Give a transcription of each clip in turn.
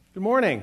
Good morning.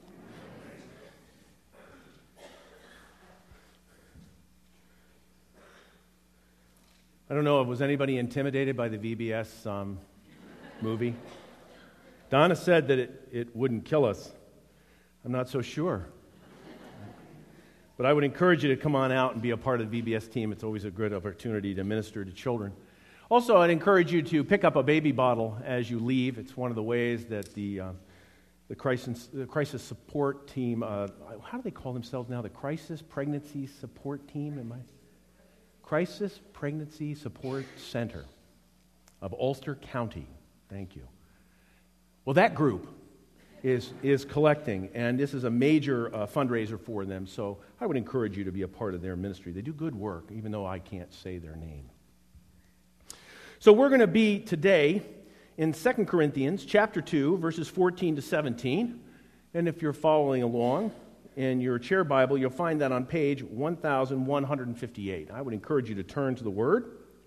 I don't know, was anybody intimidated by the VBS movie? Donna said that it wouldn't kill us. I'm not so sure. But I would encourage you to come on out and be a part of the VBS team. It's always a good opportunity to minister to children. Also, I'd encourage you to pick up a baby bottle as you leave. It's one of the ways that the crisis support team, how do they call themselves now? The Crisis Pregnancy Support Team? Crisis Pregnancy Support Center of Ulster County. Thank you. Well, that group is collecting, and this is a major fundraiser for them, so I would encourage you to be a part of their ministry. They do good work, even though I can't say their name. So we're going to be today in 2 Corinthians chapter 2, verses 14 to 17. And if you're following along in your chair Bible, you'll find that on page 1158. I would encourage you to turn to the Word.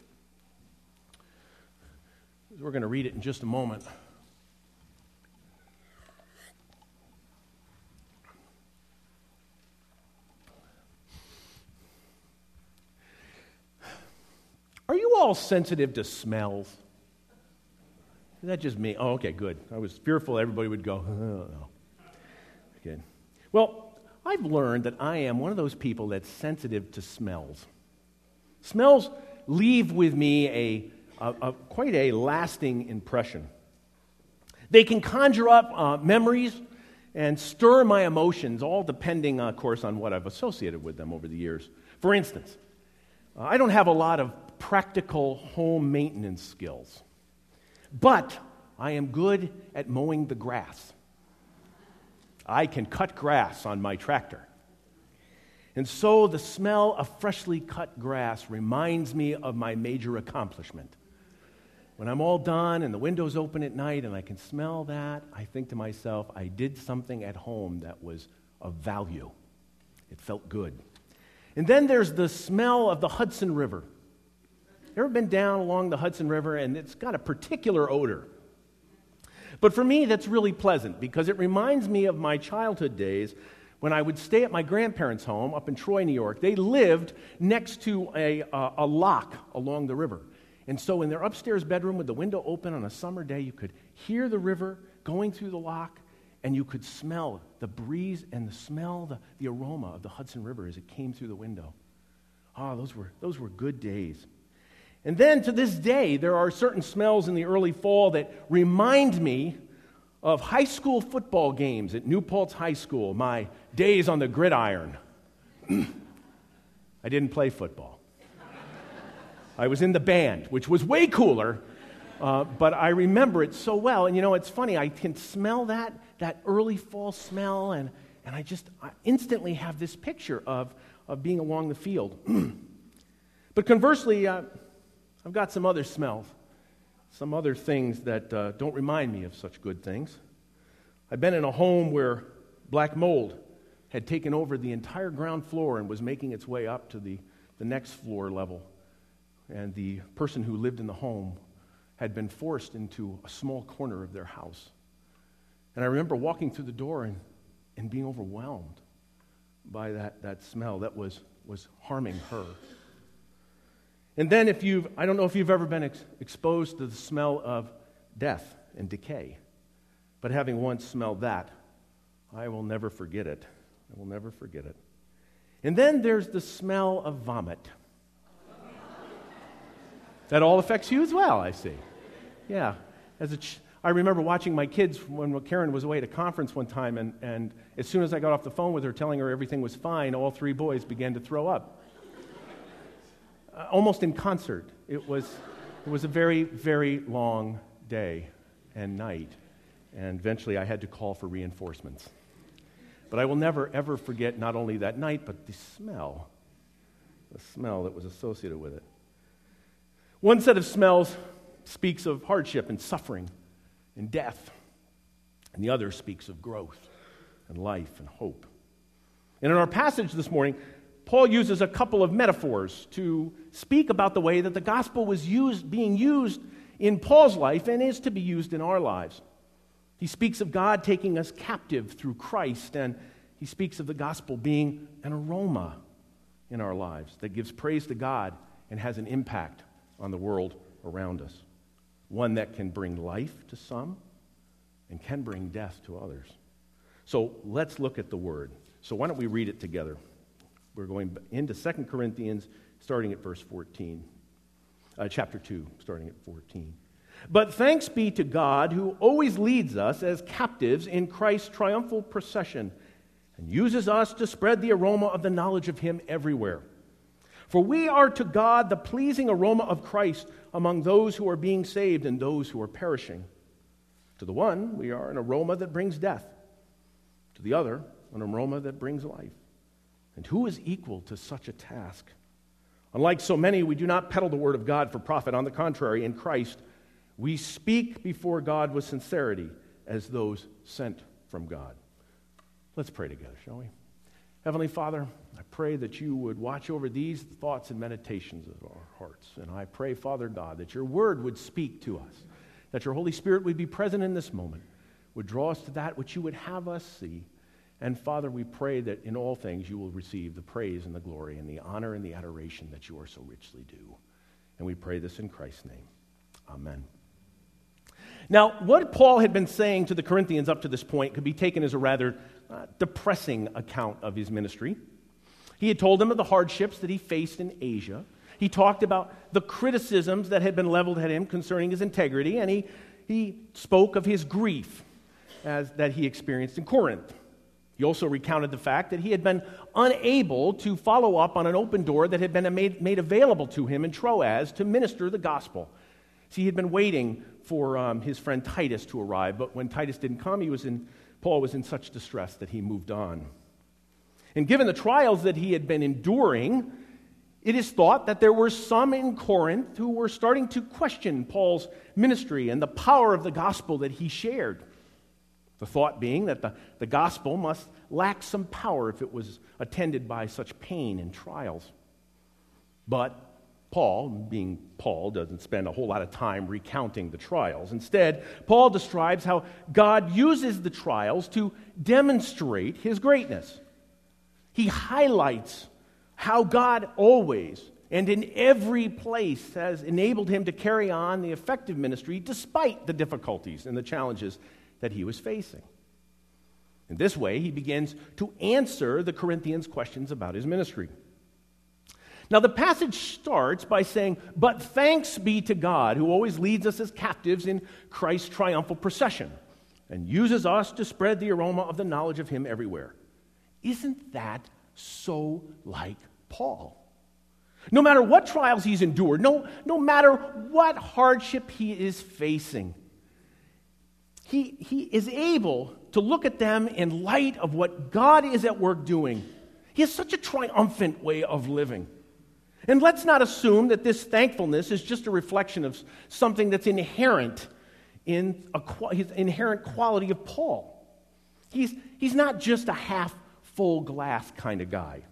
We're going to read it in just a moment. Are you all sensitive to smells? Is that just me? Oh, okay, good. I was fearful everybody would go, oh, no. Good. Well, I've learned that I am one of those people that's sensitive to smells. Smells leave with me quite a lasting impression. They can conjure up memories and stir my emotions, all depending, of course, on what I've associated with them over the years. For instance, I don't have a lot of practical home maintenance skills, but I am good at mowing the grass. I can cut grass on my tractor. And so the smell of freshly cut grass reminds me of my major accomplishment. When I'm all done and the window's open at night and I can smell that, I think to myself, I did something at home that was of value. It felt good. And then there's the smell of the Hudson River. Ever been down along the Hudson River and it's got a particular odor? But for me, that's really pleasant because it reminds me of my childhood days when I would stay at my grandparents' home up in Troy, New York. They lived next to a lock along the river. And so in their upstairs bedroom with the window open on a summer day, you could hear the river going through the lock and you could smell the breeze and the aroma of the Hudson River as it came through the window. Those were good days. And then to this day, there are certain smells in the early fall that remind me of high school football games at New Paltz High School, my days on the gridiron. I didn't play football. I was in the band, which was way cooler, but I remember it so well. And it's funny, I can smell that early fall smell, and I instantly have this picture of being along the field. But conversely, I've got some other smells, some other things that don't remind me of such good things. I've been in a home where black mold had taken over the entire ground floor and was making its way up to the next floor level. And the person who lived in the home had been forced into a small corner of their house. And I remember walking through the door and being overwhelmed by that smell that was harming her. And then I don't know if you've ever been exposed to the smell of death and decay, but having once smelled that, I will never forget it. I will never forget it. And then there's the smell of vomit. That all affects you as well, I see. Yeah. I remember watching my kids when Karen was away at a conference one time, and as soon as I got off the phone with her telling her everything was fine, all three boys began to throw up. Almost in concert. It was a very, very long day and night, and eventually I had to call for reinforcements. But I will never, ever forget not only that night, but the smell that was associated with it. One set of smells speaks of hardship and suffering and death, and the other speaks of growth and life and hope. And in our passage this morning, Paul uses a couple of metaphors to speak about the way that the gospel was being used in Paul's life and is to be used in our lives. He speaks of God taking us captive through Christ, and he speaks of the gospel being an aroma in our lives that gives praise to God and has an impact on the world around us. One that can bring life to some and can bring death to others. So let's look at the word. So why don't we read it together? We're going into 2 Corinthians, starting at verse 14. Chapter 2, starting at 14. But thanks be to God who always leads us as captives in Christ's triumphal procession and uses us to spread the aroma of the knowledge of him everywhere. For we are to God the pleasing aroma of Christ among those who are being saved and those who are perishing. To the one, we are an aroma that brings death. To the other, an aroma that brings life. And who is equal to such a task? Unlike so many, we do not peddle the word of God for profit. On the contrary, in Christ, we speak before God with sincerity as those sent from God. Let's pray together, shall we? Heavenly Father, I pray that you would watch over these thoughts and meditations of our hearts. And I pray, Father God, that your word would speak to us, that your Holy Spirit would be present in this moment, would draw us to that which you would have us see. And Father, we pray that in all things you will receive the praise and the glory and the honor and the adoration that you are so richly due. And we pray this in Christ's name. Amen. Now, what Paul had been saying to the Corinthians up to this point could be taken as a rather depressing account of his ministry. He had told them of the hardships that he faced in Asia. He talked about the criticisms that had been leveled at him concerning his integrity, and he spoke of his grief that he experienced in Corinth. He also recounted the fact that he had been unable to follow up on an open door that had been made available to him in Troas to minister the gospel. See, he had been waiting for his friend Titus to arrive, but when Titus didn't come, Paul was in such distress that he moved on. And given the trials that he had been enduring, it is thought that there were some in Corinth who were starting to question Paul's ministry and the power of the gospel that he shared. The thought being that the gospel must lack some power if it was attended by such pain and trials. But Paul, being Paul, doesn't spend a whole lot of time recounting the trials. Instead, Paul describes how God uses the trials to demonstrate his greatness. He highlights how God always and in every place has enabled him to carry on the effective ministry despite the difficulties and the challenges that he was facing. In this way, he begins to answer the Corinthians' questions about his ministry. Now, the passage starts by saying, "But thanks be to God, who always leads us as captives in Christ's triumphal procession, and uses us to spread the aroma of the knowledge of him everywhere." Isn't that so like Paul? No matter what trials he's endured, no matter what hardship he is facing, he is able to look at them in light of what God is at work doing. He has such a triumphant way of living. And let's not assume that this thankfulness is just a reflection of something that's inherent in his inherent quality of Paul. He's not just a half-full glass kind of guy.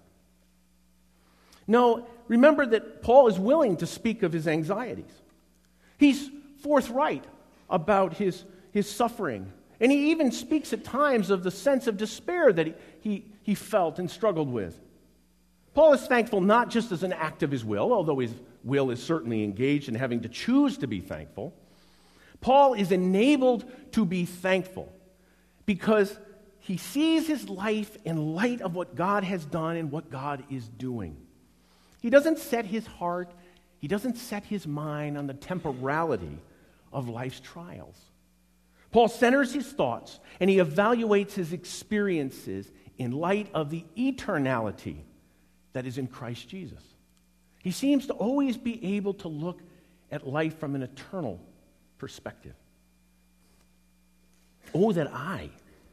No, remember that Paul is willing to speak of his anxieties. He's forthright about his suffering. And he even speaks at times of the sense of despair that he felt and struggled with. Paul is thankful not just as an act of his will, although his will is certainly engaged in having to choose to be thankful. Paul is enabled to be thankful because he sees his life in light of what God has done and what God is doing. He doesn't set his heart, he doesn't set his mind on the temporality of life's trials. Paul centers his thoughts and he evaluates his experiences in light of the eternality that is in Christ Jesus. He seems to always be able to look at life from an eternal perspective. Oh, that I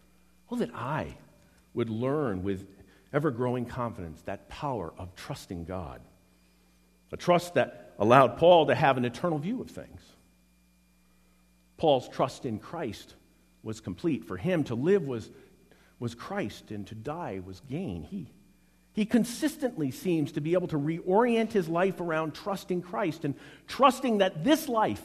would learn with ever-growing confidence that power of trusting God. A trust that allowed Paul to have an eternal view of things. Paul's trust in Christ was complete. For him, to live was Christ, and to die was gain. He consistently seems to be able to reorient his life around trusting Christ and trusting that this life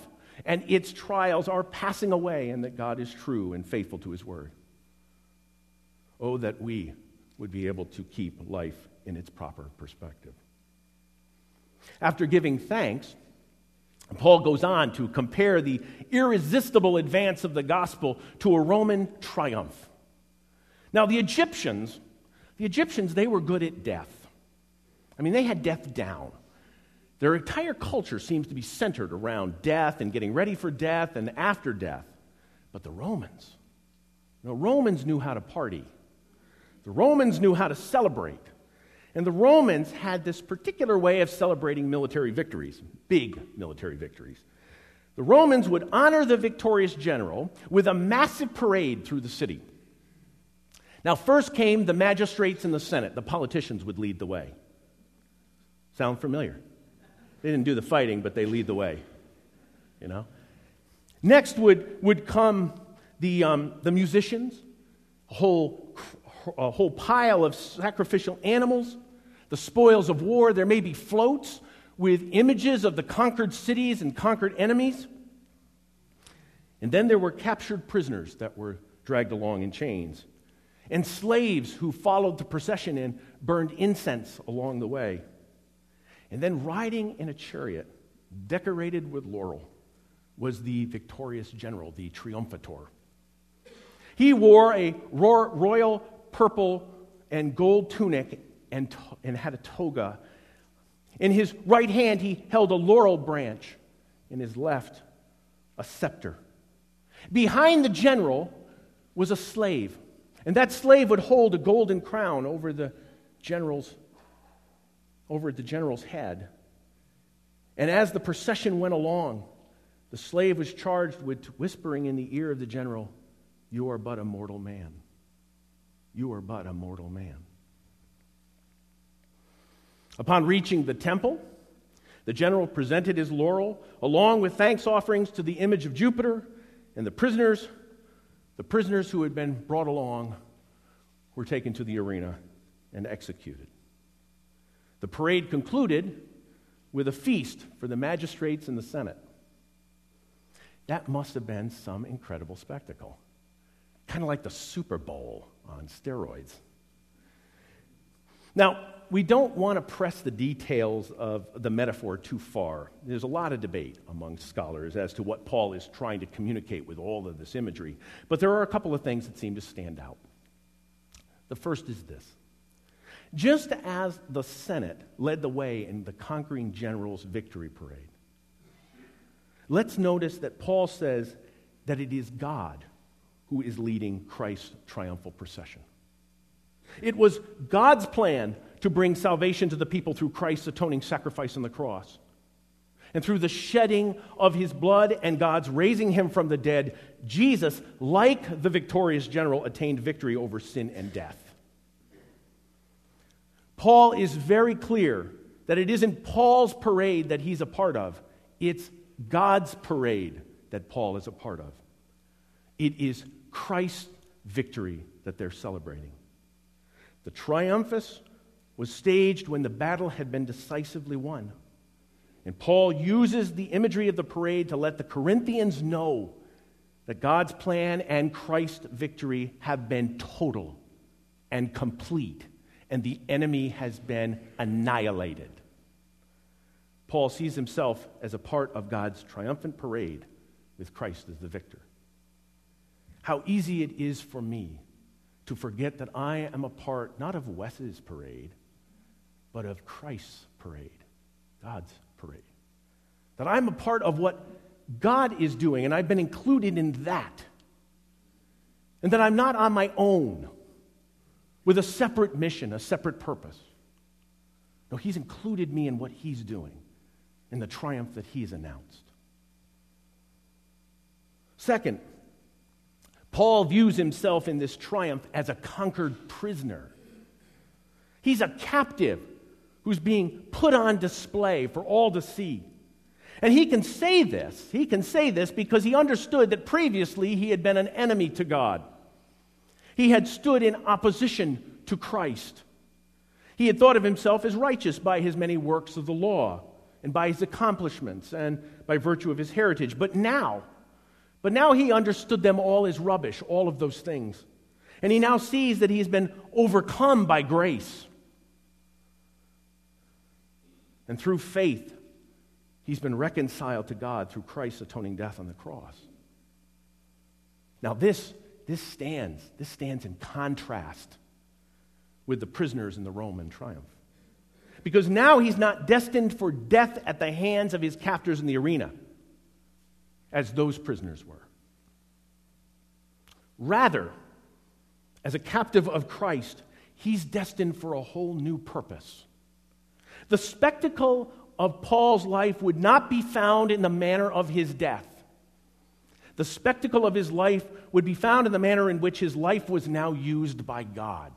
and its trials are passing away, and that God is true and faithful to his word. Oh, that we would be able to keep life in its proper perspective. After giving thanks, Paul goes on to compare the irresistible advance of the gospel to a Roman triumph. Now, the Egyptians, they were good at death. I mean, they had death down. Their entire culture seems to be centered around death and getting ready for death and after death. But the Romans knew how to party. The Romans knew how to celebrate. And the Romans had this particular way of celebrating military victories, big military victories. The Romans would honor the victorious general with a massive parade through the city. Now, first came the magistrates and the Senate. The politicians would lead the way. Sound familiar? They didn't do the fighting, but they lead the way. You know? Next would come the musicians, a whole pile of sacrificial animals, the spoils of war. There may be floats with images of the conquered cities and conquered enemies. And then there were captured prisoners that were dragged along in chains, and slaves who followed the procession and burned incense along the way. And then riding in a chariot decorated with laurel was the victorious general, the triumphator. He wore a royal purple and gold tunic and had a toga. In his right hand, he held a laurel branch. In his left, a scepter. Behind the general was a slave. And that slave would hold a golden crown over the general's head. And as the procession went along, the slave was charged with whispering in the ear of the general, "You are but a mortal man. You are but a mortal man." Upon reaching the temple, the general presented his laurel along with thanks offerings to the image of Jupiter, and the prisoners who had been brought along were taken to the arena and executed. The parade concluded with a feast for the magistrates and the Senate. That must have been some incredible spectacle. Kind of like the Super Bowl on steroids. Now, we don't want to press the details of the metaphor too far. There's a lot of debate among scholars as to what Paul is trying to communicate with all of this imagery. But there are a couple of things that seem to stand out. The first is this. Just as the Senate led the way in the conquering general's victory parade, let's notice that Paul says that it is God who is leading Christ's triumphal procession. It was God's plan to bring salvation to the people through Christ's atoning sacrifice on the cross. And through the shedding of his blood and God's raising him from the dead, Jesus, like the victorious general, attained victory over sin and death. Paul is very clear that it isn't Paul's parade that he's a part of. It's God's parade that Paul is a part of. It is Christ's victory that they're celebrating. The triumphus was staged when the battle had been decisively won. And Paul uses the imagery of the parade to let the Corinthians know that God's plan and Christ's victory have been total and complete, and the enemy has been annihilated. Paul sees himself as a part of God's triumphant parade with Christ as the victor. How easy it is for me to forget that I am a part not of Wes's parade, but of Christ's parade, God's parade. That I'm a part of what God is doing, and I've been included in that. And that I'm not on my own with a separate mission, a separate purpose. No, he's included me in what he's doing, in the triumph that he's announced. Second, Paul views himself in this triumph as a conquered prisoner. He's a captive who's being put on display for all to see. And he can say this because he understood that previously he had been an enemy to God. He had stood in opposition to Christ. He had thought of himself as righteous by his many works of the law. and by his accomplishments and by virtue of his heritage. But now he understood them all as rubbish, all of those things. And he now sees that he has been overcome by grace. And through faith, he's been reconciled to God through Christ's atoning death on the cross. Now this stands in contrast with the prisoners in the Roman triumph. Because now he's not destined for death at the hands of his captors in the arena, as those prisoners were. Rather, as a captive of Christ, he's destined for a whole new purpose. The spectacle of Paul's life would not be found in the manner of his death. The spectacle of his life would be found in the manner in which his life was now used by God.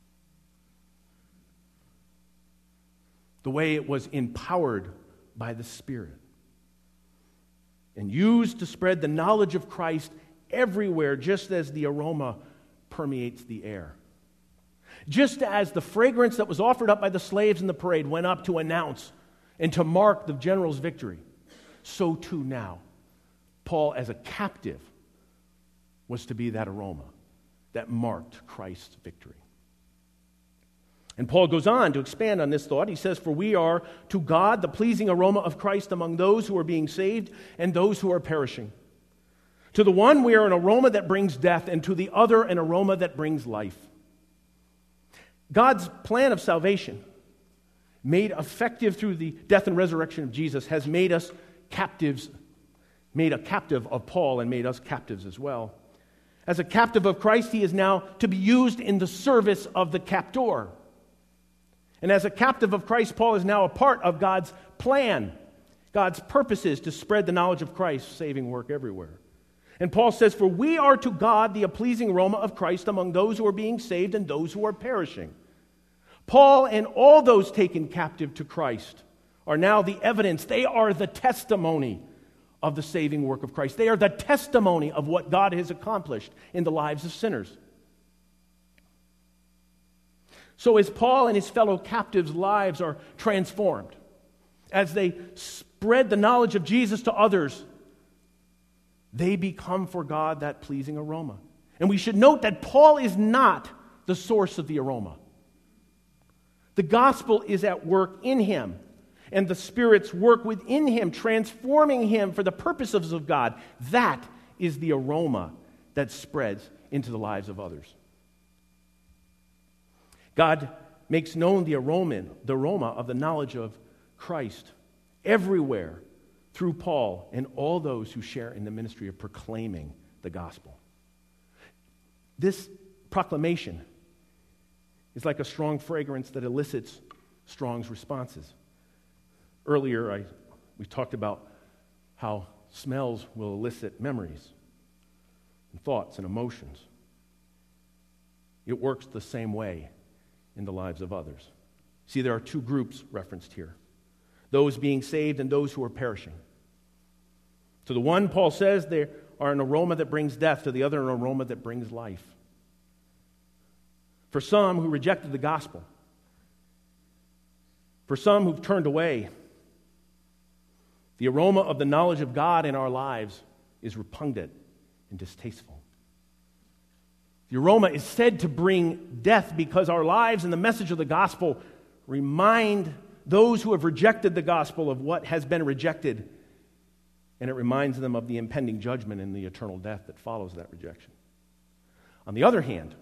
The way it was empowered by the Spirit and used to spread the knowledge of Christ everywhere, just as the aroma permeates the air. Just as the fragrance that was offered up by the slaves in the parade went up to announce and to mark the general's victory, so too now, Paul as a captive was to be that aroma that marked Christ's victory. And Paul goes on to expand on this thought. He says, "For we are to God the pleasing aroma of Christ among those who are being saved and those who are perishing. To the one we are an aroma that brings death, and to the other an aroma that brings life." God's plan of salvation, made effective through the death and resurrection of Jesus, has made us captives, made a captive of Paul and made us captives as well. As a captive of Christ, he is now to be used in the service of the captor. And as a captive of Christ, Paul is now a part of God's plan, God's purposes to spread the knowledge of Christ's saving work everywhere. And Paul says, "For we are to God the pleasing aroma of Christ among those who are being saved and those who are perishing." Paul and all those taken captive to Christ are now the evidence. They are the testimony of the saving work of Christ. They are the testimony of what God has accomplished in the lives of sinners. So as Paul and his fellow captives' lives are transformed, as they spread the knowledge of Jesus to others, they become for God that pleasing aroma. And we should note that Paul is not the source of the aroma. The gospel is at work in him, and the Spirit's work within him, transforming him for the purposes of God. That is the aroma that spreads into the lives of others. God makes known the aroma of the knowledge of Christ everywhere through Paul and all those who share in the ministry of proclaiming the gospel. This proclamation is like a strong fragrance that elicits strong responses. Earlier, we talked about how smells will elicit memories and thoughts and emotions. It works the same way in the lives of others. See, there are two groups referenced here: those being saved and those who are perishing. To the one, Paul says, they are an aroma that brings death. To the other, an aroma that brings life. For some who rejected the gospel, for some who've turned away, the aroma of the knowledge of God in our lives is repugnant and distasteful. The aroma is said to bring death because our lives and the message of the gospel remind those who have rejected the gospel of what has been rejected, and it reminds them of the impending judgment and the eternal death that follows that rejection. On the other hand,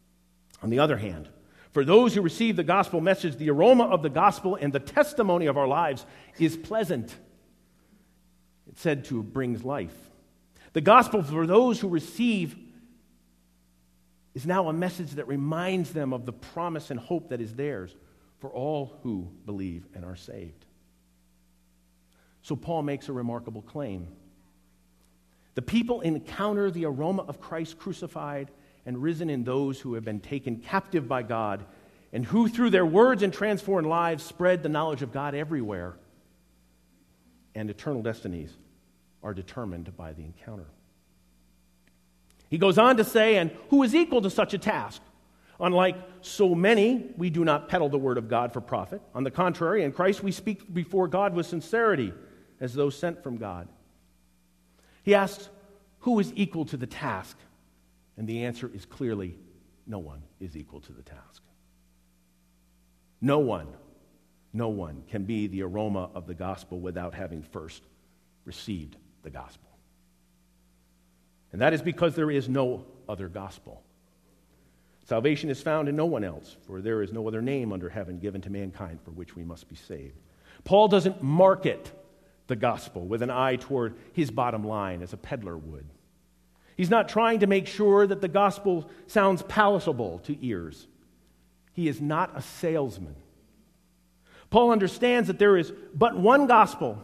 for those who receive the gospel message, the aroma of the gospel and the testimony of our lives is pleasant. It's said to bring life. The gospel for those who receive is now a message that reminds them of the promise and hope that is theirs for all who believe and are saved. So Paul makes a remarkable claim. The people encounter the aroma of Christ crucified and risen in those who have been taken captive by God, and who through their words and transformed lives spread the knowledge of God everywhere, and eternal destinies are determined by the encounter. He goes on to say, and who is equal to such a task? Unlike so many, we do not peddle the word of God for profit. On the contrary, in Christ we speak before God with sincerity, as those sent from God. He asks, who is equal to the task? And the answer is clearly, no one is equal to the task. No one can be the aroma of the gospel without having first received the gospel. And that is because there is no other gospel. Salvation is found in no one else, for there is no other name under heaven given to mankind for which we must be saved. Paul doesn't market the gospel with an eye toward his bottom line as a peddler would. He's not trying to make sure that the gospel sounds palatable to ears. He is not a salesman. Paul understands that there is but one gospel,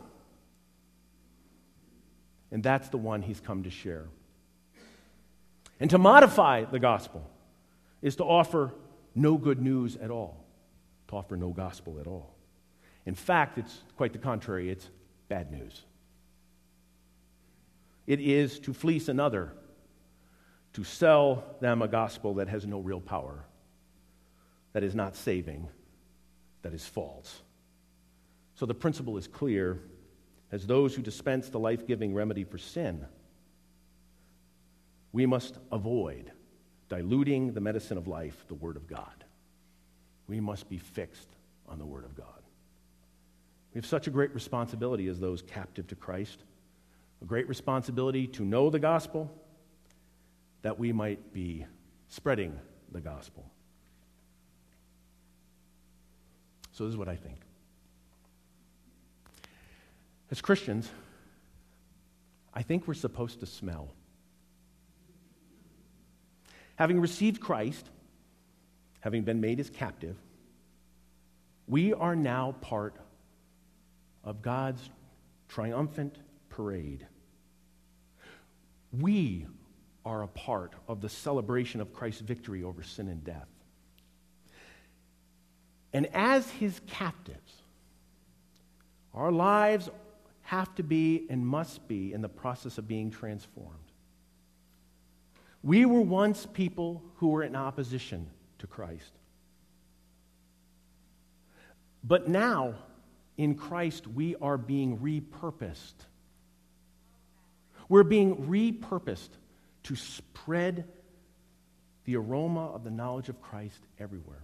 and that's the one he's come to share. And to modify the gospel is to offer no good news at all, to offer no gospel at all. In fact, it's quite the contrary. It's bad news. It is to fleece another, to sell them a gospel that has no real power, that is not saving, that is false. So the principle is clear. As those who dispense the life-giving remedy for sin, we must avoid diluting the medicine of life, the Word of God. We must be fixed on the Word of God. We have such a great responsibility as those captive to Christ, a great responsibility to know the gospel, that we might be spreading the gospel. So this is what I think. As Christians, I think we're supposed to smell. Having received Christ, having been made his captive, we are now part of God's triumphant parade. We are a part of the celebration of Christ's victory over sin and death. And as his captives, our lives have to be and must be in the process of being transformed. We were once people who were in opposition to Christ. But now, in Christ, we are being repurposed. We're being repurposed to spread the aroma of the knowledge of Christ everywhere.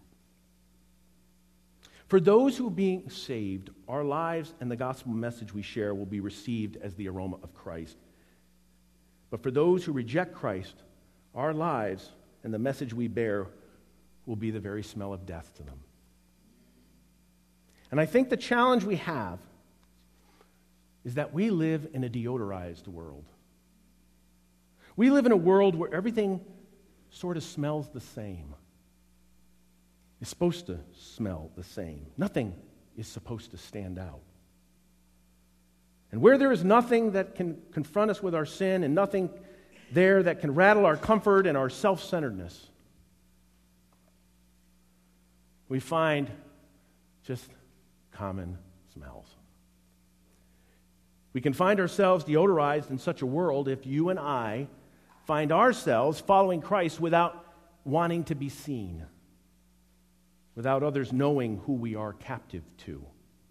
For those who are being saved, our lives and the gospel message we share will be received as the aroma of Christ. But for those who reject Christ, our lives and the message we bear will be the very smell of death to them. And I think the challenge we have is that we live in a deodorized world. We live in a world where everything sort of smells the same. It's supposed to smell the same. Nothing is supposed to stand out. And where there is nothing that can confront us with our sin and nothing there that can rattle our comfort and our self-centeredness, we find just common smells. We can find ourselves deodorized in such a world if you and I find ourselves following Christ without wanting to be seen, without others knowing who we are captive to,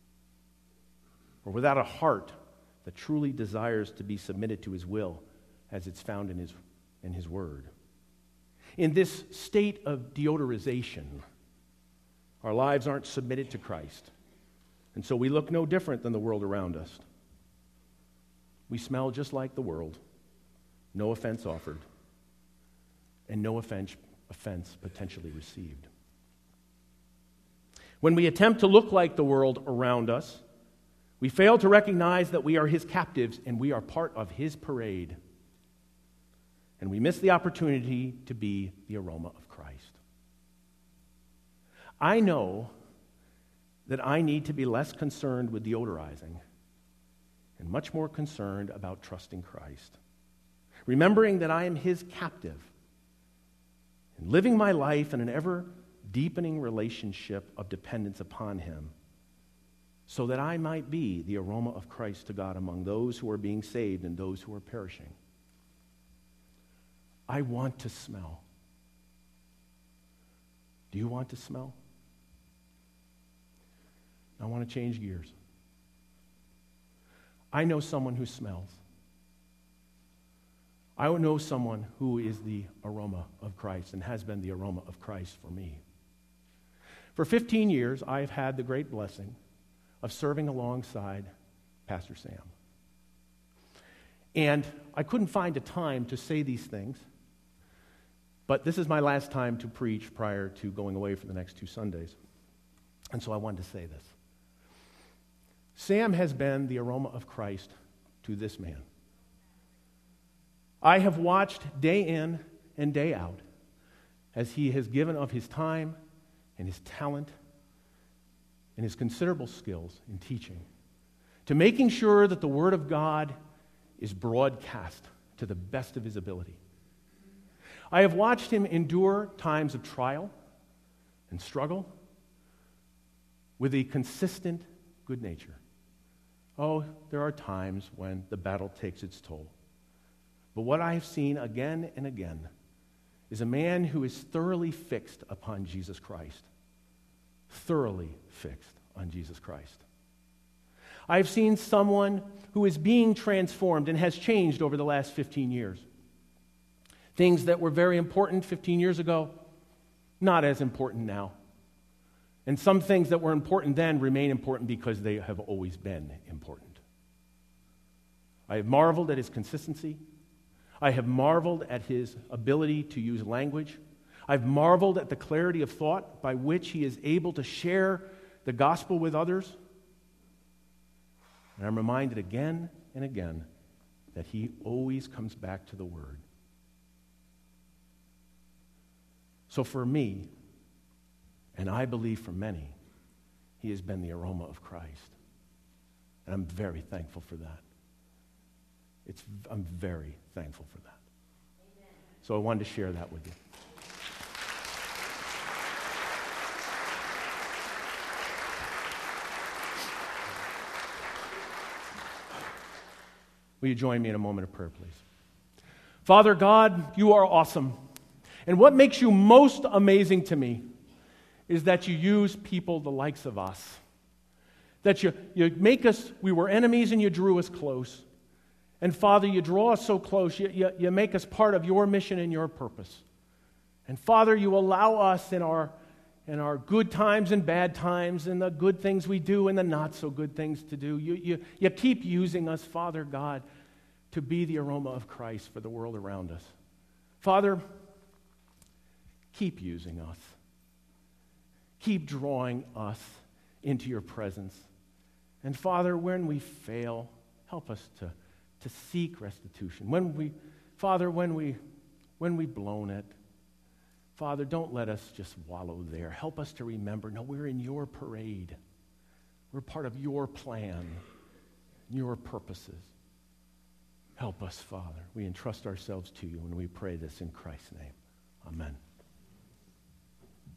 or without a heart that truly desires to be submitted to his will as it's found in his word. In this state of deodorization, our lives aren't submitted to Christ, and so we look no different than the world around us. We smell just like the world, no offense offered, and no offense potentially received. When we attempt to look like the world around us, we fail to recognize that we are his captives and we are part of his parade. And we miss the opportunity to be the aroma of Christ. I know that I need to be less concerned with deodorizing and much more concerned about trusting Christ. Remembering that I am his captive and living my life in an ever-deepening relationship of dependence upon him so that I might be the aroma of Christ to God among those who are being saved and those who are perishing. I want to smell. Do you want to smell? I want to change gears. I know someone who smells. I know someone who is the aroma of Christ and has been the aroma of Christ for me. For 15 years, I've had the great blessing of serving alongside Pastor Sam. And I couldn't find a time to say these things, but this is my last time to preach prior to going away for the next 2 Sundays. And so I wanted to say this. Sam has been the aroma of Christ to this man. I have watched day in and day out as he has given of his time and his talent and his considerable skills in teaching to making sure that the Word of God is broadcast to the best of his ability. I have watched him endure times of trial and struggle with a consistent good nature. Oh, there are times when the battle takes its toll. But what I have seen again and again is a man who is thoroughly fixed upon Jesus Christ. Thoroughly fixed on Jesus Christ. I have seen someone who is being transformed and has changed over the last 15 years. Things that were very important 15 years ago, not as important now. And some things that were important then remain important because they have always been important. I have marveled at his consistency. I have marveled at his ability to use language. I've marveled at the clarity of thought by which he is able to share the gospel with others. And I'm reminded again and again that he always comes back to the Word. So for me, and I believe for many, he has been the aroma of Christ. And I'm very thankful for that. I'm very thankful for that. Amen. So I wanted to share that with you. Will you join me in a moment of prayer, please? Father God, you are awesome. And what makes you most amazing to me is that you use people the likes of us. That you make us, we were enemies and you drew us close. And Father, you draw us so close, you make us part of your mission and your purpose. And Father, you allow us in our good times and bad times, and the good things we do and the not so good things to do. You keep using us, Father God, to be the aroma of Christ for the world around us. Father, keep using us. Keep drawing us into your presence. And Father, when we fail, help us to seek restitution. When we've blown it, Father, don't let us just wallow there. Help us to remember, no, we're in your parade. We're part of your plan, your purposes. Help us, Father. We entrust ourselves to you, and we pray this in Christ's name. Amen.